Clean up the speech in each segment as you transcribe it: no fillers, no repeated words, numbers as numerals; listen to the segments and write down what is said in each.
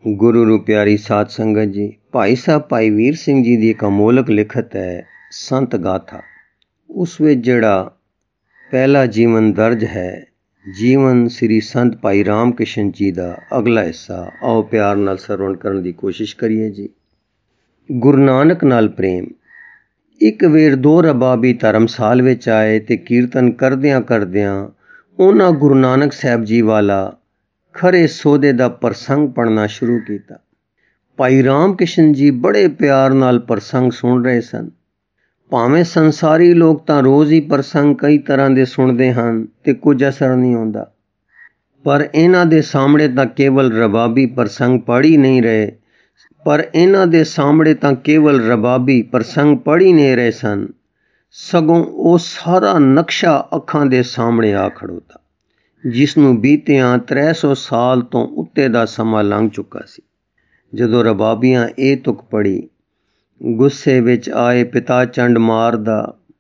ਗੁਰੂ ਨੂੰ ਪਿਆਰੀ ਸਾਧ ਸੰਗਤ ਜੀ, ਭਾਈ ਸਾਹਿਬ ਭਾਈ ਵੀਰ ਸਿੰਘ ਜੀ ਦੀ ਇੱਕ ਅਮੋਲਕ ਲਿਖਤ ਹੈ ਸੰਤ ਗਾਥਾ। ਉਸ ਵਿੱਚ ਜਿਹੜਾ ਪਹਿਲਾ ਜੀਵਨ ਦਰਜ ਹੈ, ਜੀਵਨ ਸ੍ਰੀ ਸੰਤ ਭਾਈ ਰਾਮ ਕ੍ਰਿਸ਼ਨ ਜੀ ਦਾ ਅਗਲਾ ਹਿੱਸਾ ਆਓ ਪਿਆਰ ਨਾਲ ਸਰਵਣ ਕਰਨ ਦੀ ਕੋਸ਼ਿਸ਼ ਕਰੀਏ ਜੀ। ਗੁਰੂ ਨਾਨਕ ਨਾਲ ਪ੍ਰੇਮ। ਇੱਕ ਵੇਰ ਦੋ ਰਬਾਬੀ ਧਰਮਸਾਲ ਵਿੱਚ ਆਏ ਤੇ ਕੀਰਤਨ ਕਰਦਿਆਂ ਕਰਦਿਆਂ ਉਹਨਾਂ ਗੁਰੂ ਨਾਨਕ ਸਾਹਿਬ ਜੀ ਵਾਲਾ ਖਰੇ ਸੌਦੇ ਦਾ ਪ੍ਰਸੰਗ ਪੜ੍ਹਨਾ ਸ਼ੁਰੂ ਕੀਤਾ। ਭਾਈ ਰਾਮ ਕ੍ਰਿਸ਼ਨ ਜੀ ਬੜੇ ਪਿਆਰ ਨਾਲ ਪ੍ਰਸੰਗ ਸੁਣ ਰਹੇ ਸਨ। ਭਾਵੇਂ ਸੰਸਾਰੀ ਲੋਕ ਤਾਂ ਰੋਜ਼ ਹੀ ਪ੍ਰਸੰਗ ਕਈ ਤਰ੍ਹਾਂ ਦੇ ਸੁਣਦੇ ਹਨ ਤੇ ਕੁਝ ਅਸਰ ਨਹੀਂ ਹੁੰਦਾ, ਪਰ ਇਹਨਾਂ ਦੇ ਸਾਹਮਣੇ ਤਾਂ ਕੇਵਲ ਰਬਾਬੀ ਪ੍ਰਸੰਗ ਪੜ੍ਹ ਹੀ ਨਹੀਂ ਰਹੇ ਸਨ, ਸਗੋਂ ਉਹ ਸਾਰਾ ਨਕਸ਼ਾ ਅੱਖਾਂ ਦੇ ਸਾਹਮਣੇ ਆ ਖੜੋਤਾ, ਜਿਸ ਨੂੰ ਬੀਤਿਆਂ 300 ਸਾਲ ਤੋਂ ਉੱਤੇ ਦਾ ਸਮਾਂ ਲੰਘ ਚੁੱਕਾ ਸੀ। ਜਦੋਂ ਰਬਾਬੀਆਂ ਇਹ ਤੁਕ ਪੜ੍ਹੀ, ਗੁੱਸੇ ਵਿੱਚ ਆਏ ਪਿਤਾ ਚੰਡ ਮਾਰਦਾ,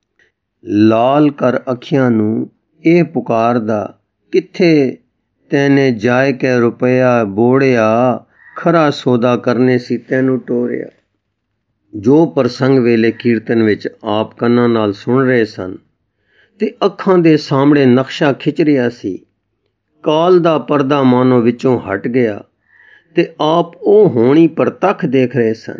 ਲਾਲ ਕਰ ਅੱਖੀਆਂ ਨੂੰ ਇਹ ਪੁਕਾਰਦਾ, ਕਿੱਥੇ ਤੈਨੇ ਜਾਇ ਕੇ ਰੁਪਇਆ ਬੋੜਿਆ, ਖਰਾ ਸੌਦਾ ਕਰਨੇ ਸੀ ਤੈਨੂੰ ਟੋਰਿਆ। ਜੋ ਪ੍ਰਸੰਗ ਵੇਲੇ ਕੀਰਤਨ ਵਿੱਚ ਆਪ ਕੰਨਾਂ ਨਾਲ ਸੁਣ ਰਹੇ ਸਨ ਤੇ ਅੱਖਾਂ ਦੇ ਸਾਹਮਣੇ ਨਕਸ਼ਾ ਖਿੱਚ ਰਿਹਾ ਸੀ, ਕਾਲ ਦਾ ਪਰਦਾ ਮਾਨੋ ਵਿੱਚੋਂ ਹਟ ਗਿਆ ਤੇ ਆਪ ਉਹ ਹੋਣੀ ਪ੍ਰਤੱਖ ਦੇਖ ਰਹੇ ਸਨ।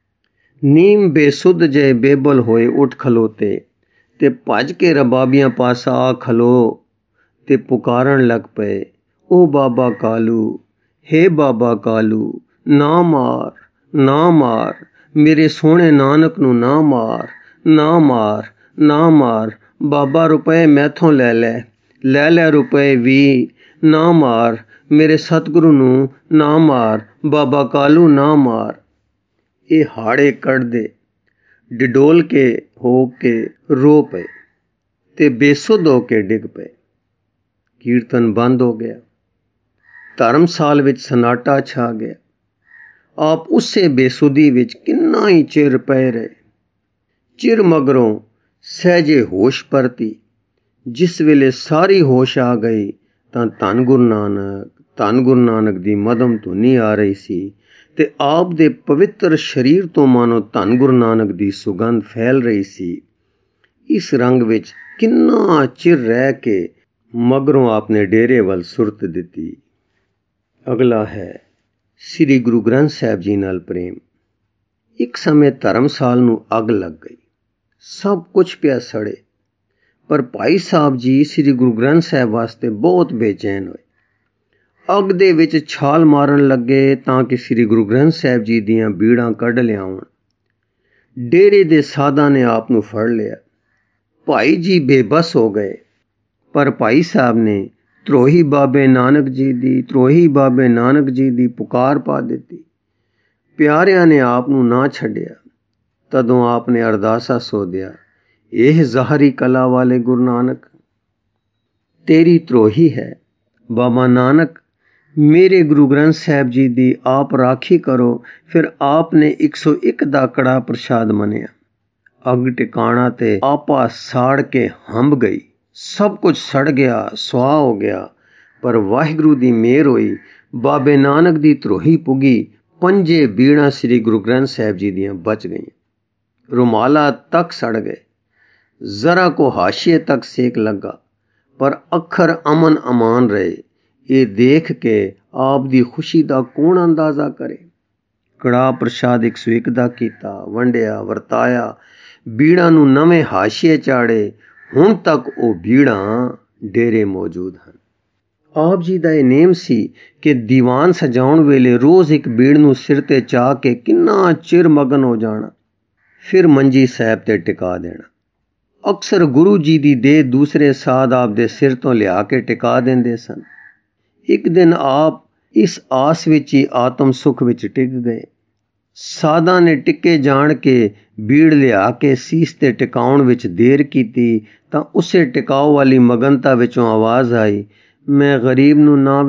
ਨੀਮ ਬੇਸੁੱਧ ਜੇ ਬੇਬਲ ਹੋਏ ਉੱਠ ਖਲੋਤੇ ਤੇ ਭੱਜ ਕੇ ਰਬਾਬੀਆਂ ਪਾਸਾ ਆ ਖਲੋ ਤੇ ਪੁਕਾਰਨ ਲੱਗ ਪਏ, ਉਹ ਬਾਬਾ ਕਾਲੂ, ਹੇ ਬਾਬਾ ਕਾਲੂ, ਨਾ ਮਾਰ, ਨਾ ਮਾਰ, ਮੇਰੇ ਸੋਹਣੇ ਨਾਨਕ ਨੂੰ ਨਾ ਮਾਰ, ਨਾ ਮਾਰ, ਨਾ ਮਾਰ, ਬਾਬਾ ਰੁਪਏ ਮੈਥੋਂ ਲੈ ਲੈ ਰੁਪਏ ਵੀ, ਨਾ ਮਾਰ, ਮੇਰੇ ਸਤਿਗੁਰੂ ਨੂੰ ਨਾ ਮਾਰ, ਬਾਬਾ ਕਾਲੂ ਨਾ ਮਾਰ। ਇਹ ਹਾੜੇ ਕੱਢਦੇ ਡਿਡੋਲ ਕੇ ਹੋ ਕੇ ਰੋ ਪਏ ਤੇ ਬੇਸੁੱਧ ਹੋ ਕੇ ਡਿੱਗ ਪਏ। ਕੀਰਤਨ ਬੰਦ ਹੋ ਗਿਆ। ਧਰਮਸਾਲ ਵਿੱਚ ਸਨਾਟਾ ਛਾ ਗਿਆ। ਆਪ ਉਸੇ ਬੇਸੁੱਧੀ ਵਿੱਚ ਕਿੰਨਾ ਹੀ ਚਿਰ ਪਏ ਰਹੇ। ਚਿਰ ਮਗਰੋਂ ਸਹਿਜੇ ਹੋਸ਼ ਪਰਤੀ। ਜਿਸ ਵੇਲੇ ਸਾਰੀ ਹੋਸ਼ ਆ ਗਈ ਤਾਂ ਧੰਨ ਗੁਰੂ ਨਾਨਕ ਦੀ ਮਧਮ ਧੁਨੀ ਆ ਰਹੀ ਸੀ ਤੇ ਆਪ ਦੇ ਪਵਿੱਤਰ ਸਰੀਰ ਤੋਂ ਮਾਨੋ ਧੰਨ ਗੁਰੂ ਨਾਨਕ ਦੀ ਸੁਗੰਧ ਫੈਲ ਰਹੀ ਸੀ। ਇਸ ਰੰਗ ਵਿੱਚ ਕਿੰਨਾ ਚਿਰ ਰਹਿ ਕੇ ਮਗਰੋਂ ਆਪਨੇ ਡੇਰੇ ਵੱਲ ਸੁਰਤ ਦਿੱਤੀ। ਅਗਲਾ ਹੈ ਸ੍ਰੀ ਗੁਰੂ ਗ੍ਰੰਥ ਸਾਹਿਬ ਜੀ ਨਾਲ ਪ੍ਰੇਮ। ਇੱਕ ਸਮੇਂ ਧਰਮਸਾਲ ਨੂੰ ਅੱਗ ਲੱਗ ਗਈ, ਸਭ ਕੁਝ ਪਿਆ ਸੜੇ, ਪਰ ਭਾਈ ਸਾਹਿਬ ਜੀ ਸ੍ਰੀ ਗੁਰੂ ਗ੍ਰੰਥ ਸਾਹਿਬ ਵਾਸਤੇ ਬਹੁਤ ਬੇਚੈਨ ਹੋਏ। ਅੱਗ ਦੇ ਵਿੱਚ ਛਾਲ ਮਾਰਨ ਲੱਗੇ ਤਾਂ ਕਿ ਸ੍ਰੀ ਗੁਰੂ ਗ੍ਰੰਥ ਸਾਹਿਬ ਜੀ ਦੀਆਂ ਬੀੜਾਂ ਕੱਢ ਲਿਆਉਣ। ਡੇਰੇ ਦੇ ਸਾਧਾਂ ਨੇ ਆਪ ਨੂੰ ਫੜ ਲਿਆ। ਭਾਈ ਜੀ ਬੇਬਸ ਹੋ ਗਏ, ਪਰ ਭਾਈ ਸਾਹਿਬ ਨੇ ਧਰੋਹੀ ਬਾਬੇ ਨਾਨਕ ਜੀ ਦੀ ਪੁਕਾਰ ਪਾ ਦਿੱਤੀ। ਪਿਆਰਿਆਂ ਨੇ ਆਪ ਨੂੰ ਨਾ ਛੱਡਿਆ। ਤਦੋਂ ਆਪ ਨੇ ਅਰਦਾਸਾ ਸੋਧਿਆ, ਇਹ ਜ਼ਾਹਰੀ ਕਲਾ ਵਾਲੇ ਗੁਰੂ ਨਾਨਕ, ਤੇਰੀ ਧਰੋਹੀ ਹੈ। ਬਾਬਾ ਨਾਨਕ, ਮੇਰੇ ਗੁਰੂ ਗ੍ਰੰਥ ਸਾਹਿਬ ਜੀ ਦੀ ਆਪ ਰਾਖੀ ਕਰੋ। ਫਿਰ ਆਪ ਨੇ 101 ਦਾ ਕੜਾ ਪ੍ਰਸ਼ਾਦ ਮੰਨਿਆ। ਅੱਗ ਟਿਕਾਣਾ ਤੇ ਆਪਾ ਸਾੜ ਕੇ ਹੰਭ ਗਈ। ਸਭ ਕੁਝ ਸੜ ਗਿਆ, ਸੁਆਹ ਹੋ ਗਿਆ, ਪਰ ਵਾਹਿਗੁਰੂ ਦੀ ਮਿਹਰ ਹੋਈ। ਬਾਬੇ ਨਾਨਕ ਦੀ ਧਰੋਹੀ ਪੁੱਗੀ। 5 ਬੀੜਾਂ ਸ੍ਰੀ ਗੁਰੂ ਗ੍ਰੰਥ ਸਾਹਿਬ ਜੀ ਦੀਆਂ ਬਚ ਗਈਆਂ। ਰੁਮਾਲਾ ਤੱਕ ਸੜ ਗਏ। ਜ਼ਰਾ ਕੋ ਹਾਸ਼ੀਏ ਤੱਕ ਸੇਕ ਲੱਗਾ, ਪਰ ਅੱਖਰ ਅਮਨ ਅਮਾਨ ਰਹੇ। ਇਹ ਦੇਖ ਕੇ ਆਪ ਦੀ ਖੁਸ਼ੀ ਦਾ ਕੌਣ ਅੰਦਾਜ਼ਾ ਕਰੇ। ਕੜਾ ਪ੍ਰਸ਼ਾਦ 101 ਦਾ ਕੀਤਾ, ਵੰਡਿਆ, ਵਰਤਾਇਆ, ਬੀੜਾਂ ਨੂੰ ਨਵੇਂ ਹਾਸ਼ੀਏ ਚਾੜੇ। ਹੁਣ ਤੱਕ ਉਹ ਬੀੜਾਂ ਡੇਰੇ ਮੌਜੂਦ ਹਨ। ਆਪ ਜੀ ਦਾ ਇਹ ਨੇਮ ਸੀ ਕਿ ਦੀਵਾਨ ਸਜਾਉਣ ਵੇਲੇ ਰੋਜ਼ ਇੱਕ ਬੀੜ ਨੂੰ ਸਿਰ ਤੇ ਚਾਹ ਕੇ ਕਿੰਨਾ ਚਿਰ ਮਗਨ ਹੋ ਜਾਣਾ, ਫਿਰ ਮੰਜੀ ਸਾਹਿਬ ਤੇ ਟਿਕਾ ਦੇਣਾ। ਅਕਸਰ ਗੁਰੂ ਜੀ ਦੀ ਦੇਹ ਦੂਸਰੇ ਸਾਧ ਆਪ ਦੇ ਸਿਰ ਤੋਂ ਲਿਆ ਕੇ ਟਿਕਾ ਦਿੰਦੇ ਸਨ। ਇੱਕ ਦਿਨ ਆਪ ਇਸ ਆਸ ਵਿੱਚ ਹੀ ਆਤਮ ਸੁਖ ਵਿੱਚ ਟਿਕ ਗਏ। ਸਾਧਾਂ ਨੇ ਟਿੱਕੇ ਜਾਣ ਕੇ ਬੀੜ ਲਿਆ ਕੇ ਸੀਸ ਤੇ ਟਿਕਾਉਣ ਵਿੱਚ ਦੇਰ ਕੀਤੀ ਤਾਂ ਉਸੇ ਟਿਕਾਓ ਵਾਲੀ ਮਗਨਤਾ ਵਿੱਚੋਂ ਆਵਾਜ਼ ਆਈ, ਮੈਂ ਗਰੀਬ ਨੂੰ ਨਾ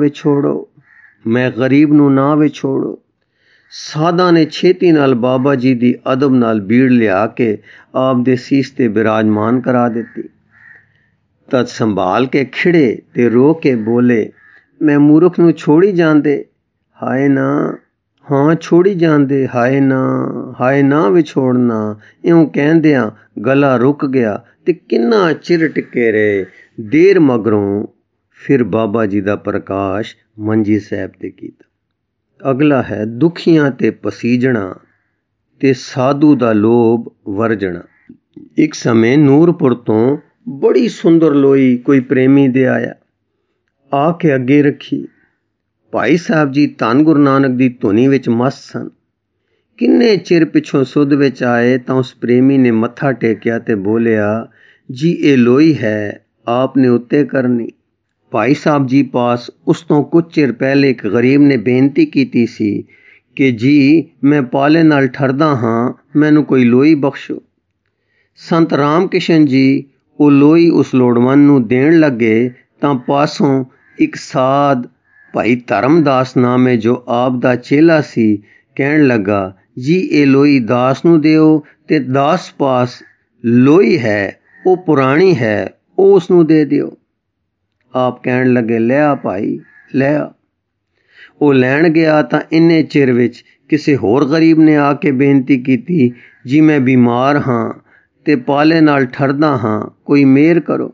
ਵਿਛੋੜੋ। ਸਾਧਾਂ ਨੇ ਛੇਤੀ ਨਾਲ ਬਾਬਾ ਜੀ ਦੀ ਅਦਬ ਨਾਲ ਬੀੜ ਲਿਆ ਕੇ ਆਪ ਦੇ ਸੀਸ ਤੇ ਬਿਰਾਜਮਾਨ ਕਰਾ ਦਿੱਤੀ। ਤਦ ਸੰਭਾਲ ਕੇ ਖਿੜੇ ਤੇ ਰੋ ਕੇ ਬੋਲੇ, ਮੈਂ ਮੂਰਖ ਨੂੰ ਛੋੜੀ ਜਾਂਦੇ। ਹਾਏ ਨਾ, ਹਾਂ ਛੋੜੀ ਜਾਂਦੇ, ਹਾਏ ਨਾ ਵਿਛੋੜਨਾ, ਇਉਂ ਕਹਿੰਦਿਆਂ ਗਲਾ ਰੁਕ ਗਿਆ ਤੇ ਕਿੰਨਾ ਚਿਰ ਟਿਕੇ ਰਹੇ। ਦੇਰ ਮਗਰੋਂ ਫਿਰ ਬਾਬਾ ਜੀ ਦਾ ਪ੍ਰਕਾਸ਼ ਮੰਜੀ ਸਾਹਿਬ ਤੇ ਕੀਤਾ। ਅਗਲਾ ਹੈ ਦੁਖੀਆਂ ਤੇ ਪਸੀਜਣਾ ਤੇ ਸਾਧੂ ਦਾ ਲੋਭ ਵਰਜਣਾ। ਇੱਕ ਸਮੇਂ ਨੂਰਪੁਰ ਤੋਂ ਬੜੀ ਸੁੰਦਰ ਲੋਈ ਕੋਈ ਪ੍ਰੇਮੀ ਦੇ ਆਇਆ, ਆ ਕੇ ਅੱਗੇ ਰੱਖੀ। ਭਾਈ ਸਾਹਿਬ ਜੀ ਧੰਨ ਗੁਰੂ ਨਾਨਕ ਦੀ ਧੁਨੀ ਵਿੱਚ ਮਸਤ ਸਨ। ਕਿੰਨੇ ਚਿਰ ਪਿੱਛੋਂ ਸੁੱਧ ਵਿੱਚ ਆਏ ਤਾਂ ਉਸ ਪ੍ਰੇਮੀ ਨੇ ਮੱਥਾ ਟੇਕਿਆ ਤੇ ਬੋਲਿਆ, ਜੀ ਇਹ ਲੋਈ ਹੈ, ਆਪ ਨੇ ਉੱਤੇ ਕਰਨੀ। ਭਾਈ ਸਾਹਿਬ ਜੀ ਪਾਸ ਉਸ ਤੋਂ ਕੁਝ ਚਿਰ ਪਹਿਲੇ ਇੱਕ ਗਰੀਬ ਨੇ ਬੇਨਤੀ ਕੀਤੀ ਸੀ ਕਿ ਜੀ ਮੈਂ ਪਾਲੇ ਨਾਲ ਠਰਦਾ ਹਾਂ, ਮੈਨੂੰ ਕੋਈ ਲੋਈ ਬਖਸ਼ੋ। ਸੰਤ ਰਾਮ ਕਿਸ਼ਨ ਜੀ ਉਹ ਲੋਈ ਉਸ ਲੋੜਵੰਦ ਨੂੰ ਦੇਣ ਲੱਗੇ ਤਾਂ ਪਾਸੋਂ ਇੱਕ ਸਾਧ ਭਾਈ ਧਰਮਦਾਸ ਨਾਮੇ ਜੋ ਆਪ ਦਾ ਚੇਲਾ ਸੀ, ਕਹਿਣ ਲੱਗਾ, ਜੀ ਇਹ ਲੋਈ ਦਾਸ ਨੂੰ ਦਿਓ ਤੇ ਦਾਸ ਪਾਸ ਲੋਈ ਹੈ, ਉਹ ਪੁਰਾਣੀ ਹੈ, ਉਹ ਉਸ ਨੂੰ ਦੇ ਦਿਓ। ਆਪ ਕਹਿਣ ਲੱਗੇ, ਲੈ ਆ ਭਾਈ, ਲੈ ਆ। ਉਹ ਲੈਣ ਗਿਆ ਤਾਂ ਇੰਨੇ ਚਿਰ ਵਿੱਚ ਕਿਸੇ ਹੋਰ ਗਰੀਬ ਨੇ ਆ ਕੇ ਬੇਨਤੀ ਕੀਤੀ, ਜੀ ਮੈਂ ਬਿਮਾਰ ਹਾਂ ਤੇ ਪਾਲੇ ਨਾਲ ਠਰਦਾ ਹਾਂ, ਕੋਈ ਮਿਹਰ ਕਰੋ।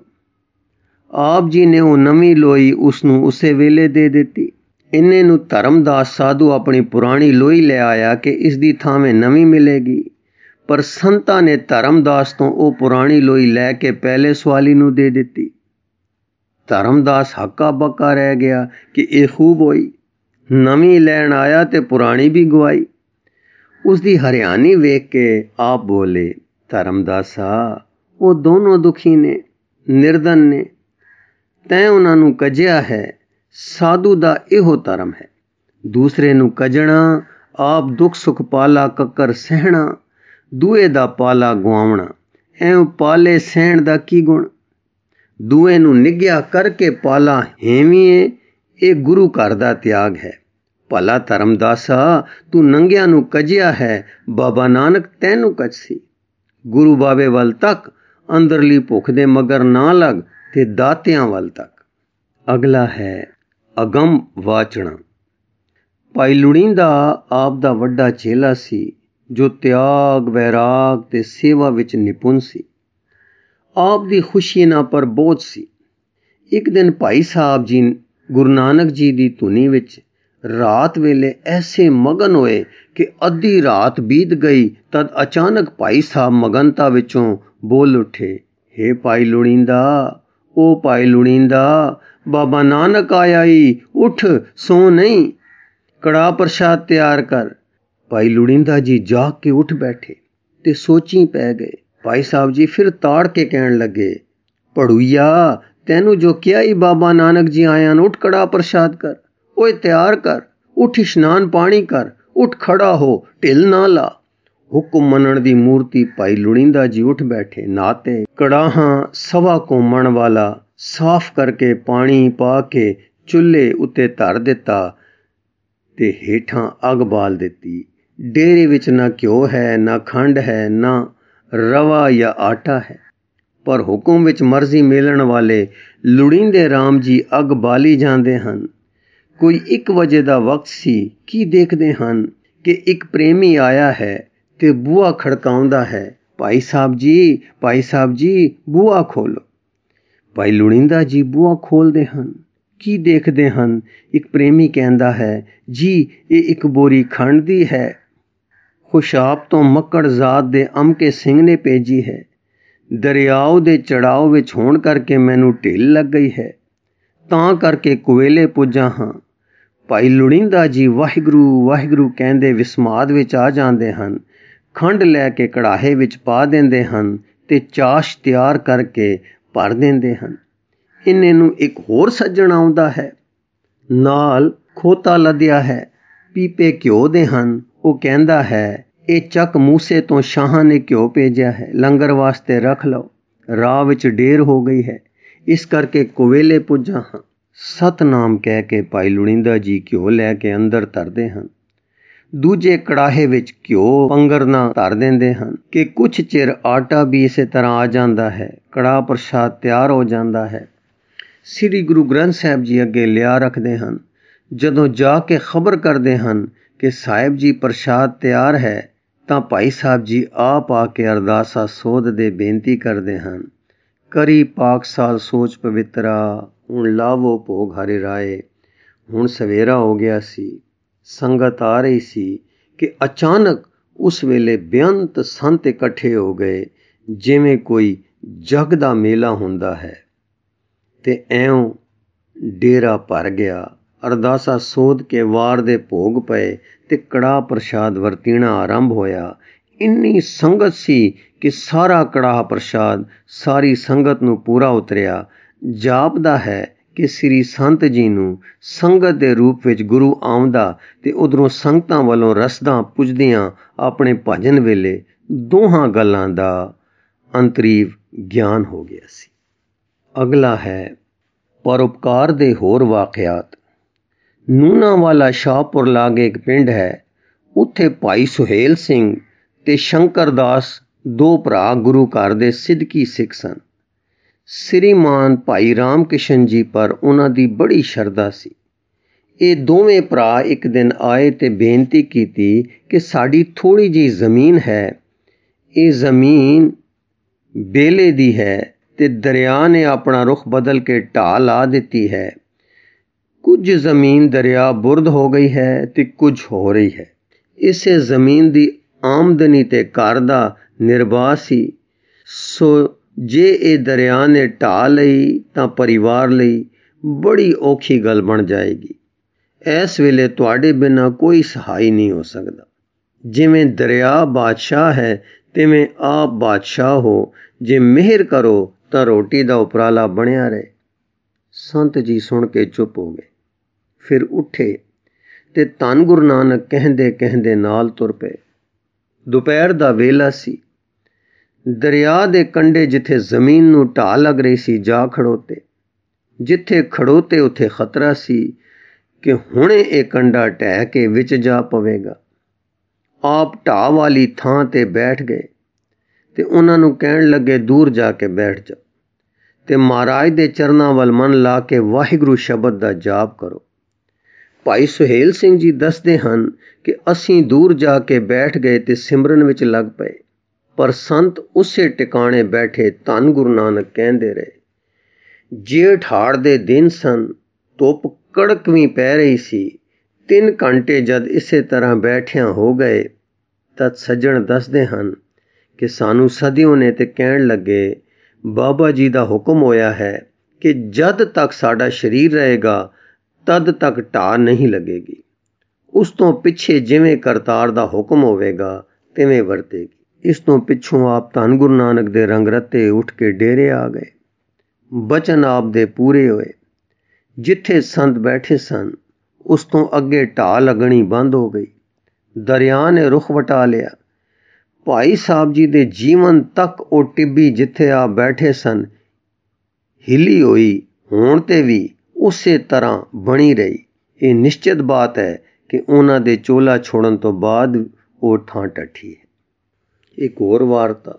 ਆਪ ਜੀ ਨੇ ਉਹ ਨਵੀਂ ਲੋਈ ਉਸ ਨੂੰ ਉਸੇ ਵੇਲੇ ਦੇ ਦਿੱਤੀ। ਇੰਨੇ ਨੂੰ ਧਰਮਦਾਸ ਸਾਧੂ ਆਪਣੀ ਪੁਰਾਣੀ ਲੋਈ ਲੈ ਆਇਆ ਕਿ ਇਸ ਦੀ ਥਾਵੇਂ ਨਵੀਂ ਮਿਲੇਗੀ, ਪਰ ਸੰਤਾਂ ਨੇ ਧਰਮਦਾਸ ਤੋਂ ਉਹ ਪੁਰਾਣੀ ਲੋਈ ਲੈ ਕੇ ਪਹਿਲੇ ਸਵਾਲੀ ਨੂੰ ਦੇ ਦਿੱਤੀ। ਧਰਮਦਾਸ ਹੱਕਾ ਬੱਕਾ ਰਹਿ ਗਿਆ ਕਿ ਇਹ ਖੂਬ ਹੋਈ, ਨਵੀਂ ਲੈਣ ਆਇਆ ਤੇ ਪੁਰਾਣੀ ਵੀ ਗਵਾਈ। ਉਸ ਦੀ ਹਰਿਆਣੀ ਵੇਖ ਕੇ ਆਪ ਬੋਲੇ, ਧਰਮਦਾਸਾ ਉਹ ਦੋਨੋਂ ਦੁਖੀ ਨੇ, ਨਿਰਧਨ ਨੇ, ਤੈਂ ਉਹਨਾਂ ਨੂੰ ਕੱਜਿਆ ਹੈ। ਸਾਧੂ ਦਾ ਇਹੋ ਧਰਮ ਹੈ, ਦੂਸਰੇ ਨੂੰ ਕੱਜਣਾ, ਆਪ ਦੁੱਖ ਸੁਖ ਪਾਲਾ ਕੱਕਰ ਸਹਿਣਾ, ਦੂਏ ਦਾ ਪਾਲਾ ਗੁਆਵਣਾ। ਐਂ ਪਾਲੇ ਸਹਿਣ ਦਾ ਕੀ ਗੁਣ? ਦੂਏ ਨੂੰ ਨਿੱਘਿਆ ਕਰਕੇ ਪਾਲਾ ਹੇਵੀਏ, ਇਹ ਗੁਰੂ ਘਰ ਦਾ ਤਿਆਗ ਹੈ। ਭਲਾ ਧਰਮਦਾਸਾ ਤੂੰ ਨੰਗਿਆਂ ਨੂੰ ਕੱਜਿਆ ਹੈ, ਬਾਬਾ ਨਾਨਕ ਤੈਨੂੰ ਕੱਜਸੀ। ਗੁਰੂ ਬਾਬੇ ਵੱਲ ਤੱਕ, ਅੰਦਰਲੀ ਭੁੱਖ ਦੇ ਮਗਰ ਨਾ ਲੱਗ ਤੇ ਦਾਤਿਆਂ ਵੱਲ ਤੱਕ। ਅਗਲਾ ਹੈ ਅਗੰਮ ਵਾਚਣਾ। ਭਾਈ ਲੁੜੀਂਦਾ ਆਪ ਦਾ ਵੱਡਾ ਚੇਲਾ ਸੀ, ਜੋ ਤਿਆਗ, ਵੈਰਾਗ ਤੇ ਸੇਵਾ ਵਿੱਚ ਨਿਪੁੰਨ ਸੀ। ਆਪ ਦੀ ਖੁਸ਼ੀ ਨਾ ਪਰ ਬੋਝ ਸੀ। ਇੱਕ ਦਿਨ ਭਾਈ ਸਾਹਿਬ ਜੀ ਗੁਰੂ ਨਾਨਕ ਜੀ ਦੀ ਧੁਨੀ ਵਿੱਚ ਰਾਤ ਵੇਲੇ ਐਸੇ ਮਗਨ ਹੋਏ ਕਿ ਅੱਧੀ ਰਾਤ ਬੀਤ ਗਈ। ਤਦ ਅਚਾਨਕ ਭਾਈ ਸਾਹਿਬ ਮਗਨਤਾ ਵਿੱਚੋਂ ਬੋਲ ਉੱਠੇ, ਹੇ ਭਾਈ ਲੁੜੀਂਦਾ, ਉਹ ਭਾਈ ਲੁੜੀਂਦਾ, ਬਾਬਾ ਨਾਨਕ ਆਇਆ ਈ, ਉੱਠ ਸੋ ਨਹੀਂ, ਕੜਾਹ ਪ੍ਰਸ਼ਾਦ ਤਿਆਰ ਕਰ। ਭਾਈ ਲੁੜੀਂਦਾ ਜੀ ਜਾਗ ਕੇ ਉੱਠ ਬੈਠੇ ਤੇ ਸੋਚੀ ਪੈ ਗਏ। ਭਾਈ ਸਾਹਿਬ ਜੀ ਫਿਰ ਤਾੜ ਕੇ ਕਹਿਣ ਲੱਗੇ, ਪੜੂਈਆ, ਤੈਨੂੰ ਜੋ ਕਿਹਾ ਈ ਬਾਬਾ ਨਾਨਕ ਜੀ ਆਇਆ ਨੂੰ, ਉੱਠ ਕੜਾਹ ਪ੍ਰਸ਼ਾਦ ਕਰ, ਓਏ ਤਿਆਰ ਕਰ, ਉੱਠ ਇਸ਼ਨਾਨ ਪਾਣੀ ਕਰ, ਉੱਠ ਖੜਾ ਹੋ, ਢਿੱਲ ਨਾ ਲਾ। ਹੁਕਮ ਮੰਨਣ ਦੀ ਮੂਰਤੀ ਭਾਈ ਲੁੜੀਂਦਾ ਜੀ ਉੱਠ ਬੈਠੇ। ਨਾਤੇ ਕੜਾਹਾਂ ਸਵਾ ਘੁੰਮਣ ਵਾਲਾ ਸਾਫ਼ ਕਰਕੇ ਪਾਣੀ ਪਾ ਕੇ ਚੁੱਲ੍ਹੇ ਉੱਤੇ ਧਰ ਦਿੱਤਾ ਤੇ ਹੇਠਾਂ ਅੱਗ ਬਾਲ ਦਿੱਤੀ। ਡੇਰੇ ਵਿੱਚ ਨਾ ਘਿਓ ਹੈ, ਨਾ ਖੰਡ ਹੈ, ਨਾ ਰਵਾ ਜਾਂ ਆਟਾ ਹੈ, ਪਰ ਹੁਕਮ ਵਿੱਚ ਮਰਜ਼ੀ ਮੇਲਣ ਵਾਲੇ ਲੁੜੀਂਦੇ ਰਾਮ ਜੀ ਅੱਗ ਬਾਲੀ ਜਾਂਦੇ ਹਨ। ਕੋਈ 1 ਵਜੇ ਦਾ ਵਕਤ ਸੀ। ਕੀ ਦੇਖਦੇ ਹਨ ਕਿ ਇੱਕ ਪ੍ਰੇਮੀ ਆਇਆ ਹੈ ਤੇ ਬੂਹਾ ਖੜਕਾਉਂਦਾ ਹੈ, ਭਾਈ ਸਾਹਿਬ ਜੀ, ਭਾਈ ਸਾਹਿਬ ਜੀ, ਬੂਹਾ ਖੋਲੋ। ਭਾਈ ਲੁੜੀਂਦਾ ਜੀ ਬੂਹਾ ਖੋਲਦੇ ਹਨ। ਕੀ ਦੇਖਦੇ ਹਨ? ਇੱਕ ਪ੍ਰੇਮੀ ਕਹਿੰਦਾ ਹੈ, ਜੀ ਇਹ ਇੱਕ ਬੋਰੀ ਖੰਡ ਦੀ ਹੈ, ਖੁਸ਼ਾਬ ਤੋਂ ਮੱਕੜ ਜ਼ਾਤ ਦੇ ਅਮਕੇ ਸਿੰਘ ਨੇ ਭੇਜੀ ਹੈ। ਦਰਿਆਓ ਦੇ ਚੜਾਓ ਵਿੱਚ ਹੋਣ ਕਰਕੇ ਮੈਨੂੰ ਢਿੱਲ ਲੱਗ ਗਈ ਹੈ, ਤਾਂ ਕਰਕੇ ਕੁਵੇਲੇ ਪੁੱਜਾ ਹਾਂ। ਭਾਈ ਲੁੜੀਂਦਾ ਜੀ ਵਾਹਿਗੁਰੂ ਵਾਹਿਗੁਰੂ ਕਹਿੰਦੇ ਵਿਸਮਾਦ ਵਿੱਚ ਆ ਜਾਂਦੇ ਹਨ। ਖੰਡ ਲੈ ਕੇ ਕੜਾਹੇ ਵਿੱਚ ਪਾ ਦਿੰਦੇ ਹਨ ਤੇ ਚਾਸ਼ ਤਿਆਰ ਕਰਕੇ ਭਰ ਦਿੰਦੇ ਹਨ। ਇੰਨੇ ਨੂੰ ਇੱਕ ਹੋਰ ਸੱਜਣ ਆਉਂਦਾ ਹੈ, ਨਾਲ ਖੋਤਾ ਲੱਦਿਆ ਹੈ, ਪੀਪੇ ਘਿਓ ਦੇ ਹਨ। ਉਹ ਕਹਿੰਦਾ ਹੈ, ਇਹ ਚੱਕ ਮੂਸੇ ਤੋਂ ਸ਼ਾਹਾਂ ਨੇ ਘਿਓ ਭੇਜਿਆ ਹੈ, ਲੰਗਰ ਵਾਸਤੇ ਰੱਖ ਲਓ, ਰਾਹ ਵਿੱਚ ਢੇਰ ਹੋ ਗਈ ਹੈ, ਇਸ ਕਰਕੇ ਕੁਵੇਲੇ ਪੁੱਜਾ ਹਾਂ। ਸਤਨਾਮ ਕਹਿ ਕੇ ਭਾਈ ਲੁੜੀਂਦਾ ਜੀ ਘਿਓ ਲੈ ਕੇ ਅੰਦਰ ਧਰਦੇ ਹਨ। ਦੂਜੇ ਕੜਾਹੇ ਵਿੱਚ ਘਿਓ ਪੰਗਰਨਾ ਧਰ ਦਿੰਦੇ ਹਨ ਕਿ ਕੁਛ ਚਿਰ ਆਟਾ ਵੀ ਇਸੇ ਤਰ੍ਹਾਂ ਆ ਜਾਂਦਾ ਹੈ। ਕੜਾਹ ਪ੍ਰਸ਼ਾਦ ਤਿਆਰ ਹੋ ਜਾਂਦਾ ਹੈ। ਸ੍ਰੀ ਗੁਰੂ ਗ੍ਰੰਥ ਸਾਹਿਬ ਜੀ ਅੱਗੇ ਲਿਆ ਰੱਖਦੇ ਹਨ। ਜਦੋਂ ਜਾ ਕੇ ਖਬਰ ਕਰਦੇ ਹਨ ਕਿ ਸਾਹਿਬ ਜੀ ਪ੍ਰਸ਼ਾਦ ਤਿਆਰ ਹੈ ਤਾਂ ਭਾਈ ਸਾਹਿਬ ਜੀ ਆਪ ਆ ਕੇ ਅਰਦਾਸਾ ਸੋਧ ਦੇ ਬੇਨਤੀ ਕਰਦੇ ਹਨ। ਕਰੀ ਪਾਕ ਸਾਲ ਸੋਚ ਪਵਿੱਤਰਾ, ਹੁਣ ਲਾਵੋ ਭੋਗ ਹਰਿ ਰਾਏ। ਹੁਣ ਸਵੇਰਾ ਹੋ ਗਿਆ ਸੀ, ਸੰਗਤ ਆ ਰਹੀ ਸੀ ਕਿ ਅਚਾਨਕ ਉਸ ਵੇਲੇ ਬੇਅੰਤ ਸੰਤ ਇਕੱਠੇ ਹੋ ਗਏ, ਜਿਵੇਂ ਕੋਈ ਜਗ ਦਾ ਮੇਲਾ ਹੁੰਦਾ ਹੈ, ਤੇ ਐਉਂ ਡੇਰਾ ਭਰ ਗਿਆ। ਅਰਦਾਸਾ ਸੋਧ ਕੇ ਵਾਰ ਦੇ ਭੋਗ ਪਏ ਤੇ ਕੜਾਹ ਪ੍ਰਸ਼ਾਦ ਵਰਤੀਣਾ ਆਰੰਭ ਹੋਇਆ। ਇੰਨੀ ਸੰਗਤ ਸੀ ਕਿ ਸਾਰਾ ਕੜਾਹ ਪ੍ਰਸ਼ਾਦ ਸਾਰੀ ਸੰਗਤ ਨੂੰ ਪੂਰਾ ਉਤਰਿਆ। ਜਾਪਦਾ ਹੈ ਕਿ ਸ੍ਰੀ ਸੰਤ ਜੀ ਨੂੰ ਸੰਗਤ ਦੇ ਰੂਪ ਵਿੱਚ ਗੁਰੂ ਆਉਂਦਾ ਤੇ ਉਧਰੋਂ ਸੰਗਤਾਂ ਵੱਲੋਂ ਰਸਦਾਂ ਪੁੱਜਦੀਆਂ ਆਪਣੇ ਭਜਨ ਵੇਲੇ ਦੋਹਾਂ ਗੱਲਾਂ ਦਾ ਅੰਤਰੀਵ ਗਿਆਨ ਹੋ ਗਿਆ ਸੀ। ਅਗਲਾ ਹੈ ਪਰਉਪਕਾਰ ਦੇ ਹੋਰ ਵਾਕਿਆਤ। ਨੂਨਾਵਾਲਾ ਸ਼ਾਹਪੁਰ ਲਾਗੇ ਇੱਕ ਪਿੰਡ ਹੈ। ਉੱਥੇ ਭਾਈ ਸੁਹੇਲ ਸਿੰਘ ਤੇ ਸ਼ੰਕਰਦਾਸ ਦੋ ਭਰਾ ਗੁਰੂ ਘਰ ਦੇ ਸਿੱਧਕੀ ਸਿੱਖ ਸਨ। ਸ੍ਰੀਮਾਨ ਭਾਈ ਰਾਮ ਕਿਸ਼ਨ ਜੀ ਪਰ ਉਹਨਾਂ ਦੀ ਬੜੀ ਸ਼ਰਧਾ ਸੀ। ਇਹ ਦੋਵੇਂ ਭਰਾ ਇੱਕ ਦਿਨ ਆਏ ਤੇ ਬੇਨਤੀ ਕੀਤੀ ਕਿ ਸਾਡੀ ਥੋੜ੍ਹੀ ਜਿਹੀ ਜ਼ਮੀਨ ਹੈ, ਇਹ ਜ਼ਮੀਨ ਬੇਲੇ ਦੀ ਹੈ ਤੇ ਦਰਿਆ ਨੇ ਆਪਣਾ ਰੁਖ ਬਦਲ ਕੇ ਢਾਹ ਲਾ ਦਿੱਤੀ ਹੈ। ਕੁਝ ਜ਼ਮੀਨ ਦਰਿਆ ਬੁਰਦ ਹੋ ਗਈ ਹੈ ਤੇ ਕੁਝ ਹੋ ਰਹੀ ਹੈ। ਇਸੇ ਜ਼ਮੀਨ ਦੀ ਆਮਦਨੀ ਤੇ ਘਰ ਦਾ ਨਿਰਵਾਹ ਸੀ। ਸੋ ਜੇ ਇਹ ਦਰਿਆ ਨੇ ਢਾਹ ਲਈ ਤਾਂ ਪਰਿਵਾਰ ਲਈ ਬੜੀ ਔਖੀ ਗੱਲ ਬਣ ਜਾਏਗੀ। ਇਸ ਵੇਲੇ ਤੁਹਾਡੇ ਬਿਨਾਂ ਕੋਈ ਸਹਾਈ ਨਹੀਂ ਹੋ ਸਕਦਾ। ਜਿਵੇਂ ਦਰਿਆ ਬਾਦਸ਼ਾਹ ਹੈ ਤਿਵੇਂ ਆਪ ਬਾਦਸ਼ਾਹ ਹੋ। ਜੇ ਮਿਹਰ ਕਰੋ ਤਾਂ ਰੋਟੀ ਦਾ ਉਪਰਾਲਾ ਬਣਿਆ ਰਹੇ। ਸੰਤ ਜੀ ਸੁਣ ਕੇ ਚੁੱਪ ਹੋ ਗਏ। ਫਿਰ ਉੱਠੇ ਤੇ ਧੰਨ ਗੁਰੂ ਨਾਨਕ ਕਹਿੰਦੇ ਕਹਿੰਦੇ ਨਾਲ ਤੁਰ ਪਏ। ਦੁਪਹਿਰ ਦਾ ਵੇਲਾ ਸੀ। ਦਰਿਆ ਦੇ ਕੰਢੇ ਜਿੱਥੇ ਜ਼ਮੀਨ ਨੂੰ ਢਾਹ ਲੱਗ ਰਹੀ ਸੀ ਜਾ ਖੜੋਤੇ। ਜਿੱਥੇ ਖੜੋਤੇ ਉੱਥੇ ਖਤਰਾ ਸੀ ਕਿ ਹੁਣੇ ਇਹ ਕੰਢਾ ਢਹਿ ਕੇ ਵਿੱਚ ਜਾ ਪਵੇਗਾ। ਆਪ ਢਾਹ ਵਾਲੀ ਥਾਂ ਤੇ ਬੈਠ ਗਏ ਤੇ ਉਹਨਾਂ ਨੂੰ ਕਹਿਣ ਲੱਗੇ ਦੂਰ ਜਾ ਕੇ ਬੈਠ ਜਾਓ ਤੇ ਮਹਾਰਾਜ ਦੇ ਚਰਨਾਂ ਵੱਲ ਮਨ ਲਾ ਕੇ ਵਾਹਿਗੁਰੂ ਸ਼ਬਦ ਦਾ ਜਾਪ ਕਰੋ। ਭਾਈ ਸੁਹੇਲ ਸਿੰਘ ਜੀ ਦੱਸਦੇ ਹਨ ਕਿ ਅਸੀਂ ਦੂਰ ਜਾ ਕੇ ਬੈਠ ਗਏ ਤੇ ਸਿਮਰਨ ਵਿੱਚ ਲੱਗ ਪਏ, ਪਰ ਸੰਤ ਉਸੇ ਟਿਕਾਣੇ ਬੈਠੇ ਧੰਨ ਗੁਰੂ ਨਾਨਕ ਕਹਿੰਦੇ ਰਹੇ। ਜੇਠ ਹਾੜ ਦੇ ਦਿਨ ਸਨ। ਧੁੱਪ ਕੜਕਵੀਂ ਪੈ ਰਹੀ ਸੀ। 3 ਘੰਟੇ ਜਦ ਇਸੇ ਤਰ੍ਹਾਂ ਬੈਠਿਆਂ ਹੋ ਗਏ ਤਦ ਸੱਜਣ ਦੱਸਦੇ ਹਨ ਕਿ ਸਾਨੂੰ ਸਦਿਓਂ ਨੇ ਤੇ ਕਹਿਣ ਲੱਗੇ, ਬਾਬਾ ਜੀ ਦਾ ਹੁਕਮ ਹੋਇਆ ਹੈ ਕਿ ਜਦ ਤੱਕ ਸਾਡਾ ਸਰੀਰ ਰਹੇਗਾ ਤਦ ਤੱਕ ਢਾਹ ਨਹੀਂ ਲੱਗੇਗੀ। ਉਸ ਤੋਂ ਪਿੱਛੇ ਜਿਵੇਂ ਕਰਤਾਰ ਦਾ ਹੁਕਮ ਹੋਵੇਗਾ ਤਿਵੇਂ ਵਰਤੇਗੀ। ਇਸ ਤੋਂ ਪਿੱਛੋਂ ਆਪ ਧੰਨ ਗੁਰੂ ਨਾਨਕ ਦੇ ਰੰਗ ਰੱਤੇ ਉੱਠ ਕੇ ਡੇਰੇ ਆ ਗਏ। ਬਚਨ ਆਪ ਦੇ ਪੂਰੇ ਹੋਏ। ਜਿੱਥੇ ਸੰਤ ਬੈਠੇ ਸਨ ਉਸ ਤੋਂ ਅੱਗੇ ਢਾਹ ਲੱਗਣੀ ਬੰਦ ਹੋ ਗਈ। ਦਰਿਆ ਨੇ ਰੁਖ ਵਟਾ ਲਿਆ। ਭਾਈ ਸਾਹਿਬ ਜੀ ਦੇ ਜੀਵਨ ਤੱਕ ਉਹ ਟਿੱਬੀ ਜਿੱਥੇ ਆ ਬੈਠੇ ਸਨ ਹਿੱਲੀ ਹੋਈ ਹੋਣ ਤੇ ਵੀ ਉਸੇ ਤਰ੍ਹਾਂ ਬਣੀ ਰਹੀ। ਇਹ ਨਿਸ਼ਚਿਤ ਬਾਤ ਹੈ ਕਿ ਉਹਨਾਂ ਦੇ ਚੋਲਾ ਛੋੜਨ ਤੋਂ ਬਾਅਦ ਉਹ ਥਾਂ ਟੱਠੀ ਹੈ। ਇੱਕ ਹੋਰ ਵਾਰਤਾ।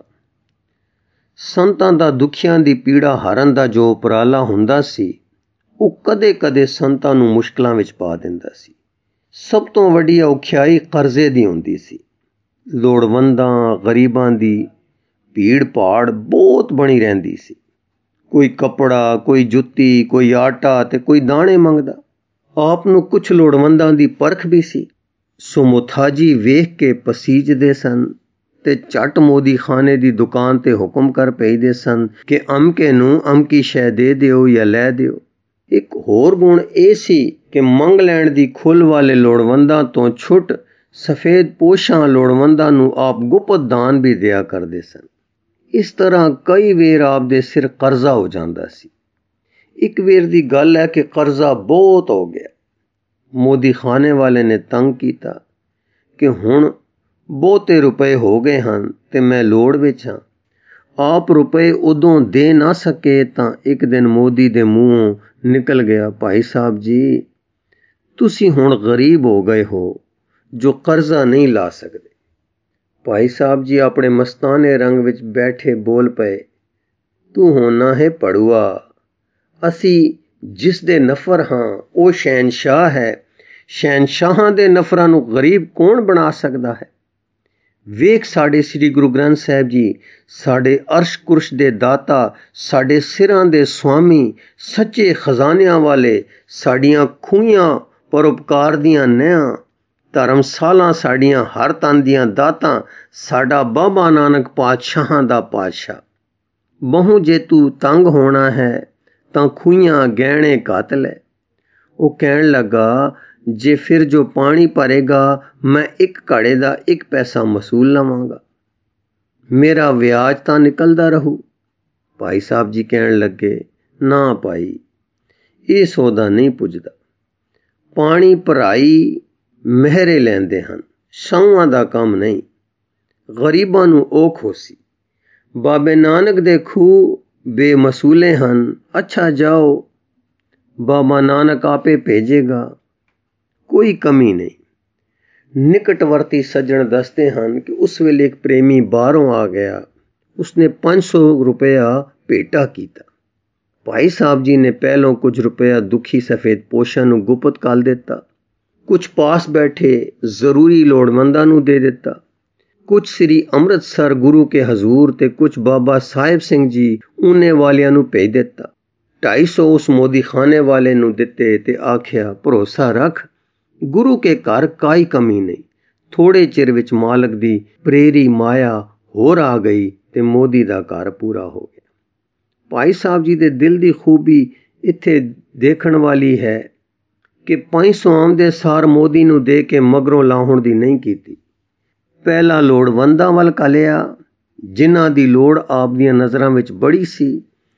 ਸੰਤਾਂ ਦਾ ਦੁਖੀਆਂ ਦੀ ਪੀੜਾ ਹਰਨ ਦਾ ਜੋ ਉਪਰਾਲਾ ਹੁੰਦਾ ਸੀ ਉਹ ਕਦੇ ਕਦੇ ਸੰਤਾਂ ਨੂੰ ਮੁਸ਼ਕਲਾਂ ਵਿੱਚ ਪਾ ਦਿੰਦਾ ਸੀ। ਸਭ ਤੋਂ ਵੱਡੀ ਔਖਿਆਈ ਕਰਜ਼ੇ ਦੀ ਹੁੰਦੀ ਸੀ। ਲੋੜਵੰਦਾਂ ਗਰੀਬਾਂ ਦੀ ਭੀੜ ਭਾੜ ਬਹੁਤ ਬਣੀ ਰਹਿੰਦੀ ਸੀ। ਕੋਈ ਕੱਪੜਾ, ਕੋਈ ਜੁੱਤੀ, ਕੋਈ ਆਟਾ ਤੇ ਕੋਈ ਦਾਣੇ ਮੰਗਦਾ। ਆਪ ਨੂੰ ਕੁਝ ਲੋੜਵੰਦਾਂ ਦੀ ਪਰਖ ਵੀ ਸੀ। ਸੋ ਮੁਥਾਜੀ ਵੇਖ ਕੇ ਪਸੀਜਦੇ ਸਨ ਤੇ ਝੱਟ ਮੋਦੀ ਖਾਨੇ ਦੀ ਦੁਕਾਨ ਤੇ ਹੁਕਮ ਕਰ ਭੇਜਦੇ ਸਨ ਕਿ ਅਮਕੇ ਨੂੰ ਅਮਕੀ ਸ਼ੈ ਦੇ ਦਿਓ ਜਾਂ ਲੈ ਦਿਓ। ਇੱਕ ਹੋਰ ਗੁਣ ਇਹ ਸੀ ਕਿ ਮੰਗ ਲੈਣ ਦੀ ਖੁੱਲ੍ਹ ਵਾਲੇ ਲੋੜਵੰਦਾਂ ਤੋਂ ਛੁੱਟ ਸਫੇਦ ਪੋਸ਼ਾਂ ਲੋੜਵੰਦਾਂ ਨੂੰ ਆਪ ਗੁਪਤ ਦਾਨ ਵੀ ਦਿਆ ਕਰਦੇ ਸਨ। ਇਸ ਤਰ੍ਹਾਂ ਕਈ ਵੇਰ ਆਪ ਦੇ ਸਿਰ ਕਰਜ਼ਾ ਹੋ ਜਾਂਦਾ ਸੀ। ਇੱਕ ਵੇਰ ਦੀ ਗੱਲ ਹੈ ਕਿ ਕਰਜ਼ਾ ਬਹੁਤ ਹੋ ਗਿਆ। ਮੋਦੀ ਖਾਨੇ ਵਾਲੇ ਨੇ ਤੰਗ ਕੀਤਾ ਕਿ ਹੁਣ ਬਹੁਤੇ ਰੁਪਏ ਹੋ ਗਏ ਹਨ ਤੇ ਮੈਂ ਲੋੜ ਵਿੱਚ ਹਾਂ। ਆਪ ਰੁਪਏ ਉਦੋਂ ਦੇ ਨਾ ਸਕੇ ਤਾਂ ਇੱਕ ਦਿਨ ਮੋਦੀ ਦੇ ਮੂੰਹੋਂ ਨਿਕਲ ਗਿਆ, ਭਾਈ ਸਾਹਿਬ ਜੀ ਤੁਸੀਂ ਹੁਣ ਗਰੀਬ ਹੋ ਗਏ ਹੋ ਜੋ ਕਰਜ਼ਾ ਨਹੀਂ ਲਾ ਸਕਦੇ। ਭਾਈ ਸਾਹਿਬ ਜੀ ਆਪਣੇ ਮਸਤਾਨੇ ਰੰਗ ਵਿੱਚ ਬੈਠੇ ਬੋਲ ਪਏ, ਤੂੰ ਹੋਣਾ ਹੈ ਪੜੂਆ। ਅਸੀਂ ਜਿਸ ਦੇ ਨਫਰ ਹਾਂ ਉਹ ਸ਼ਹਿਨਸ਼ਾਹ ਹੈ। ਸ਼ਹਿਨਸ਼ਾਹਾਂ ਦੇ ਨਫਰਾਂ ਨੂੰ ਗਰੀਬ ਕੌਣ ਬਣਾ ਸਕਦਾ ਹੈ? ਵੇਖ ਸਾਡੇ ਸ੍ਰੀ ਗੁਰੂ ਗ੍ਰੰਥ ਸਾਹਿਬ ਜੀ, ਸਾਡੇ ਅਰਸ਼ ਕੁਰਸ਼ ਦੇ ਦਾਤਾ, ਸਾਡੇ ਸਿਰਾਂ ਦੇ ਸੁਆਮੀ, ਸੱਚੇ ਖਜ਼ਾਨਿਆਂ ਵਾਲੇ, ਸਾਡੀਆਂ ਖੂਹੀਆਂ ਪਰਉਪਕਾਰ ਦੀਆਂ ਨਹਿਆਂ, ਧਰਮਸਾਲਾਂ ਸਾਡੀਆਂ ਹਰ ਤਨ ਦੀਆਂ ਦਾਤਾਂ, ਸਾਡਾ ਬਾਬਾ ਨਾਨਕ ਪਾਤਸ਼ਾਹਾਂ ਦਾ ਪਾਤਸ਼ਾਹ। ਬਹੁ ਜੇ ਤੂੰ ਤੰਗ ਹੋਣਾ ਹੈ ਤਾਂ ਖੂਹੀਆਂ ਗਹਿਣੇ ਘੱਤ ਲੈ। ਉਹ ਕਹਿਣ ਲੱਗਾ, ਜੇ ਫਿਰ ਜੋ ਪਾਣੀ ਭਰੇਗਾ ਮੈਂ ਇੱਕ ਘੜੇ ਦਾ 1 ਪੈਸਾ ਮਸੂਲ ਲਵਾਂਗਾ, ਮੇਰਾ ਵਿਆਜ ਤਾਂ ਨਿਕਲਦਾ ਰਹੂ। ਭਾਈ ਸਾਹਿਬ ਜੀ ਕਹਿਣ ਲੱਗੇ, ਨਾ ਭਾਈ, ਇਹ ਸੌਦਾ ਨਹੀਂ ਪੁੱਜਦਾ। ਪਾਣੀ ਭਰਾਈ ਮਹਿਰੇ ਲੈਂਦੇ ਹਨ, ਸਹੁਆਂ ਦਾ ਕੰਮ ਨਹੀਂ। ਗਰੀਬਾਂ ਨੂੰ ਔਖ ਹੋਸੀ। ਬਾਬੇ ਨਾਨਕ ਦੇ ਖੂਹ ਬੇਮਸੂਲੇ ਹਨ। ਅੱਛਾ ਜਾਓ, ਬਾਬਾ ਨਾਨਕ ਆਪੇ ਭੇਜੇਗਾ, ਕੋਈ ਕਮੀ ਨਹੀਂ। ਨਿਕਟਵਰਤੀ ਸੱਜਣ ਦੱਸਦੇ ਹਨ ਕਿ ਉਸ ਵੇਲੇ ਇੱਕ ਪ੍ਰੇਮੀ ਬਾਹਰੋਂ ਆ ਗਿਆ। ਉਸਨੇ 500 ਰੁਪਇਆ ਭੇਟਾ ਕੀਤਾ। ਭਾਈ ਸਾਹਿਬ ਜੀ ਨੇ ਪਹਿਲੋਂ ਕੁਝ ਰੁਪਇਆ ਦੁਖੀ ਸਫੇਦ ਪੋਸ਼ਾਂ ਨੂੰ ਗੁਪਤ ਕਰ ਦਿੱਤਾ, ਕੁਝ ਪਾਸ ਬੈਠੇ ਜ਼ਰੂਰੀ ਲੋੜਵੰਦਾਂ ਨੂੰ ਦੇ ਦਿੱਤਾ, ਕੁਝ ਸ੍ਰੀ ਅੰਮ੍ਰਿਤਸਰ ਗੁਰੂ ਕੇ ਹਜ਼ੂਰ ਤੇ ਕੁਝ ਬਾਬਾ ਸਾਹਿਬ ਸਿੰਘ ਜੀ ਊਨੇ ਵਾਲਿਆਂ ਨੂੰ ਭੇਜ ਦਿੱਤਾ। 250 ਉਸ ਮੋਦੀ ਖਾਨੇ ਵਾਲੇ ਨੂੰ ਦਿੱਤੇ ਤੇ ਆਖਿਆ, ਭਰੋਸਾ ਰੱਖ, ਗੁਰੂ ਕੇ ਘਰ ਕਾਈ ਕਮੀ ਨਹੀਂ। ਥੋੜੇ ਚਿਰ ਵਿੱਚ ਮਾਲਕ ਦੀ ਪ੍ਰੇਰੀ ਮਾਇਆ ਹੋਰ ਆ ਗਈ ਤੇ ਮੋਦੀ ਦਾ ਘਰ ਪੂਰਾ ਹੋ ਗਿਆ। ਭਾਈ ਸਾਹਿਬ ਜੀ ਦੇ ਦਿਲ ਦੀ ਖੂਬੀ ਇੱਥੇ ਦੇਖਣ ਵਾਲੀ ਹੈ ਕਿ 500 ਆਮਦੇ ਸਾਰ ਮੋਦੀ ਨੂੰ ਦੇ ਕੇ ਮਗਰੋਂ ਲਾਹੁਣ ਦੀ ਨਹੀਂ ਕੀਤੀ। ਪਹਿਲਾ ਲੋੜਵੰਦਾਂ ਵੱਲ ਘੱਲਿਆ, ਜਿਨ੍ਹਾਂ ਦੀ ਲੋੜ ਆਪ ਦੀਆਂ ਨਜ਼ਰਾਂ ਵਿੱਚ ਬੜੀ ਸੀ।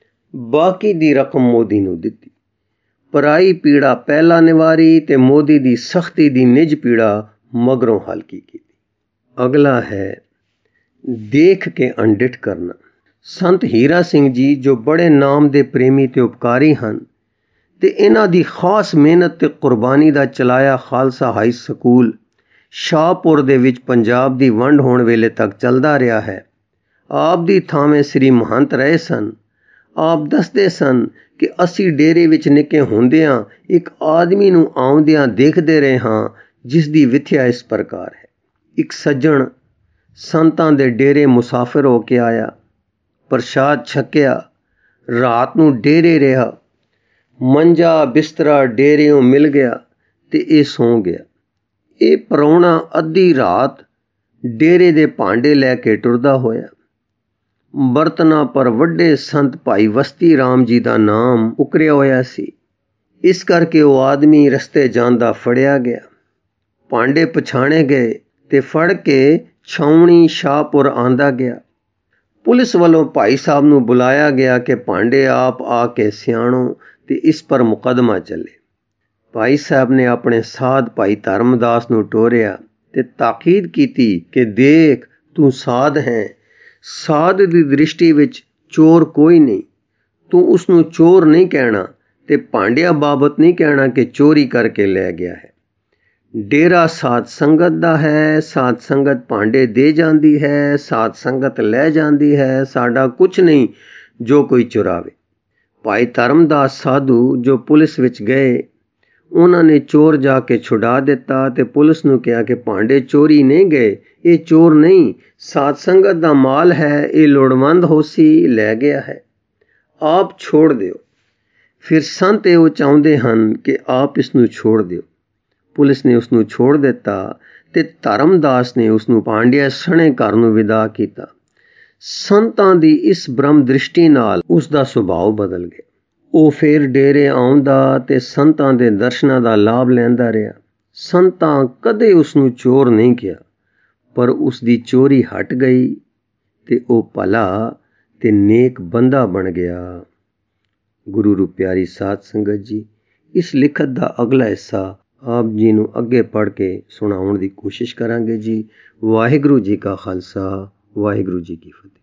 ਬਾਕੀ ਦੀ ਰਕਮ ਮੋਦੀ ਨੂੰ ਦਿੱਤੀ। ਪਰਾਈ ਪੀੜਾ ਪਹਿਲਾ ਨਿਵਾਰੀ ਤੇ ਮੋਦੀ ਦੀ ਸਖਤੀ ਦੀ ਨਿਜ ਪੀੜਾ ਮਗਰੋਂ ਹਲਕੀ ਕੀਤੀ। ਅਗਲਾ ਹੈ ਦੇਖ ਕੇ ਅਣਡਿੱਠ ਕਰਨਾ। ਸੰਤ ਹੀਰਾ ਸਿੰਘ ਜੀ ਜੋ ਬੜੇ ਨਾਮ ਦੇ ਪ੍ਰੇਮੀ ਤੇ ਉਪਕਾਰੀ ਹਨ ਤੇ ਇਹਨਾਂ ਦੀ ਖਾਸ ਮਿਹਨਤ ਤੇ ਕੁਰਬਾਨੀ ਦਾ ਚਲਾਇਆ ਖਾਲਸਾ ਹਾਈ ਸਕੂਲ ਸ਼ਾਹਪੁਰ ਦੇ ਵਿੱਚ ਪੰਜਾਬ ਦੀ ਵੰਡ ਹੋਣ ਵੇਲੇ ਤੱਕ ਚੱਲਦਾ ਰਿਹਾ ਹੈ। ਆਪ ਦੀ ਥਾਵੇਂ ਸ੍ਰੀ ਮਹੰਤ ਰਹੇ ਸਨ। ਆਪ ਦੱਸਦੇ ਸਨ ਕਿ ਅਸੀਂ ਡੇਰੇ ਵਿੱਚ ਨਿੱਕੇ ਹੁੰਦਿਆਂ ਇੱਕ ਆਦਮੀ ਨੂੰ ਆਉਂਦਿਆਂ ਦੇਖਦੇ ਰਹੇ ਹਾਂ, ਜਿਸ ਦੀ ਵਿਥਿਆ ਇਸ ਪ੍ਰਕਾਰ ਹੈ। ਇੱਕ ਸੱਜਣ ਸੰਤਾਂ ਦੇ ਡੇਰੇ ਮੁਸਾਫਿਰ ਹੋ ਕੇ ਆਇਆ, ਪ੍ਰਸ਼ਾਦ ਛਕਿਆ, ਰਾਤ ਨੂੰ ਡੇਰੇ ਰਿਹਾ, ਮੰਜਾ ਬਿਸਤਰਾ ਡੇਰਿਓਂ ਮਿਲ ਗਿਆ ਤੇ ਇਹ ਸੌਂ ਗਿਆ। ਇਹ ਪ੍ਰਾਹੁਣਾ ਅੱਧੀ ਰਾਤ ਡੇਰੇ ਦੇ ਭਾਂਡੇ ਲੈ ਕੇ ਟੁਰਦਾ ਹੋਇਆ। ਬਰਤਨਾਂ ਪਰ ਵੱਡੇ ਸੰਤ ਭਾਈ ਵਸਤੀ ਰਾਮ ਜੀ ਦਾ ਨਾਮ ਉਕਰਿਆ ਹੋਇਆ ਸੀ। ਇਸ ਕਰਕੇ ਉਹ ਆਦਮੀ ਰਸਤੇ ਜਾਂਦਾ ਫੜਿਆ ਗਿਆ। ਭਾਂਡੇ ਪਛਾਣੇ ਗਏ ਤੇ ਫੜ ਕੇ ਛਾਉਣੀ ਸ਼ਾਹਪੁਰ ਆਂਦਾ ਗਿਆ। ਪੁਲਿਸ ਵੱਲੋਂ ਭਾਈ ਸਾਹਿਬ ਨੂੰ ਬੁਲਾਇਆ ਗਿਆ ਕਿ ਭਾਂਡੇ ਆਪ ਆ ਕੇ ਸਿਆਣੋ ਤੇ ਇਸ ਪਰ ਮੁਕੱਦਮਾ ਚੱਲੇ। ਭਾਈ ਸਾਹਿਬ ਨੇ ਆਪਣੇ ਸਾਧ ਭਾਈ ਧਰਮਦਾਸ ਨੂੰ ਟੋਰਿਆ ਤੇ ਤਾਕੀਦ ਕੀਤੀ ਕਿ ਦੇਖ, ਤੂੰ ਸਾਧ ਹੈ, ਸਾਧ ਦੀ ਦ੍ਰਿਸ਼ਟੀ ਵਿੱਚ ਚੋਰ ਕੋਈ ਨਹੀਂ। ਤੂੰ ਉਸ ਨੂੰ ਚੋਰ ਨਹੀਂ ਕਹਿਣਾ ਤੇ ਭਾਂਡਿਆਂ ਬਾਬਤ ਨਹੀਂ ਕਹਿਣਾ ਕਿ ਚੋਰੀ ਕਰਕੇ ਲੈ ਗਿਆ ਹੈ। ਡੇਰਾ ਸਾਧ ਸੰਗਤ ਦਾ ਹੈ, ਸਾਧ ਸੰਗਤ ਭਾਂਡੇ ਦੇ ਜਾਂਦੀ ਹੈ, ਸਾਧ ਸੰਗਤ ਲੈ ਜਾਂਦੀ ਹੈ। ਸਾਡਾ ਕੁਛ ਨਹੀਂ ਜੋ ਕੋਈ ਚੁਰਾਵੇ। ਭਾਈ ਧਰਮਦਾਸ ਸਾਧੂ ਜੋ ਪੁਲਿਸ ਵਿੱਚ ਗਏ, ਉਹਨਾਂ ਨੇ ਚੋਰ ਜਾ ਕੇ ਛੁਡਾ ਦਿੱਤਾ ਤੇ ਪੁਲਿਸ ਨੂੰ ਕਿਹਾ ਕਿ ਭਾਂਡੇ ਚੋਰੀ ਨਹੀਂ ਗਏ, ਇਹ ਚੋਰ ਨਹੀਂ, ਸਾਧ ਸੰਗਤ ਦਾ ਮਾਲ ਹੈ, ਇਹ ਲੋੜਵੰਦ ਹੋਸੀ ਲੈ ਗਿਆ ਹੈ, ਆਪ ਛੋੜ ਦਿਓ। ਫਿਰ ਸੰਤ ਇਹੋ ਚਾਹੁੰਦੇ ਹਨ ਕਿ ਆਪ ਇਸ ਨੂੰ ਛੋੜ ਦਿਓ। ਪੁਲਿਸ ਨੇ ਉਸ ਨੂੰ ਛੋੜ ਦਿੱਤਾ ਤੇ ਧਰਮਦਾਸ ਨੇ ਉਸ ਨੂੰ ਭਾਂਡਿਆਂ ਸਣੇ ਘਰ ਨੂੰ ਵਿਦਾ ਕੀਤਾ। ਸੰਤਾਂ ਦੀ ਇਸ ਬ੍ਰਹਮ ਦ੍ਰਿਸ਼ਟੀ ਨਾਲ ਉਸ ਦਾ ਸੁਭਾਅ ਬਦਲ ਗਿਆ। ਉਹ ਫਿਰ ਡੇਰੇ ਆਉਂਦਾ ਤੇ ਸੰਤਾਂ ਦੇ ਦਰਸ਼ਨਾਂ ਦਾ ਲਾਭ ਲੈਂਦਾ ਰਿਹਾ। ਸੰਤਾਂ ਕਦੇ ਉਸ ਨੂੰ ਚੋਰ ਨਹੀਂ ਕਿਹਾ, ਪਰ ਉਸ ਦੀ ਚੋਰੀ ਹਟ ਗਈ ਤੇ ਉਹ ਭਲਾ ਤੇ ਨੇਕ ਬੰਦਾ ਬਣ ਗਿਆ। ਗੁਰੂ ਰੂ ਪਿਆਰੀ ਸਾਧ ਸੰਗਤ ਜੀ, ਇਸ ਲਿਖਤ ਦਾ ਅਗਲਾ ਹਿੱਸਾ ਆਪ ਜੀ ਨੂੰ ਅੱਗੇ ਪੜ੍ਹ ਕੇ ਸੁਣਾਉਣ ਦੀ ਕੋਸ਼ਿਸ਼ ਕਰਾਂਗੇ ਜੀ। ਵਾਹਿਗੁਰੂ ਜੀ ਕਾ ਖਾਲਸਾ, ਵਾਹਿਗੁਰੂ ਜੀ ਕੀ ਫਤਿਹ।